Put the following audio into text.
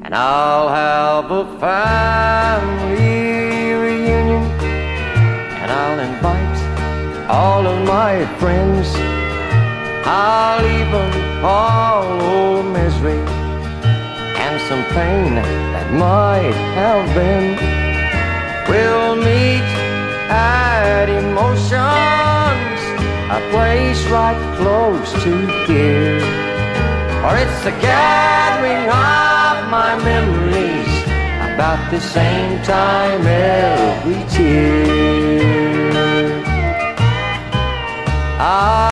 and I'll have a family reunion, and I'll invite all of my friends. I'll even all old misery and some pain that might have been. We'll meet at Emotions, a place right close to here, for it's the gathering of my memories about the same time every year.